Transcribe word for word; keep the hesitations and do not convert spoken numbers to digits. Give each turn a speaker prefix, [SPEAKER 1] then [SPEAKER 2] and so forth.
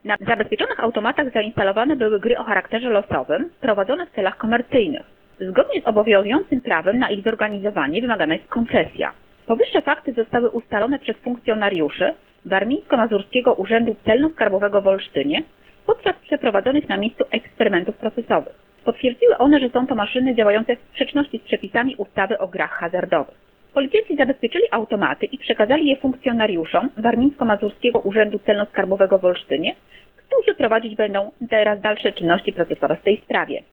[SPEAKER 1] Na zabezpieczonych automatach zainstalowane były gry o charakterze losowym, prowadzone w celach komercyjnych. Zgodnie z obowiązującym prawem na ich zorganizowanie wymagana jest koncesja. Powyższe fakty zostały ustalone przez funkcjonariuszy Warmińsko-Mazurskiego Urzędu Celno-Skarbowego w Olsztynie podczas przeprowadzonych na miejscu eksperymentów procesowych. Potwierdziły one, że są to maszyny działające w sprzeczności z przepisami ustawy o grach hazardowych. Policjanci zabezpieczyli automaty i przekazali je funkcjonariuszom Warmińsko-Mazurskiego Urzędu Celno-Skarbowego w Olsztynie, którzy prowadzić będą teraz dalsze czynności procesowe w tej sprawie.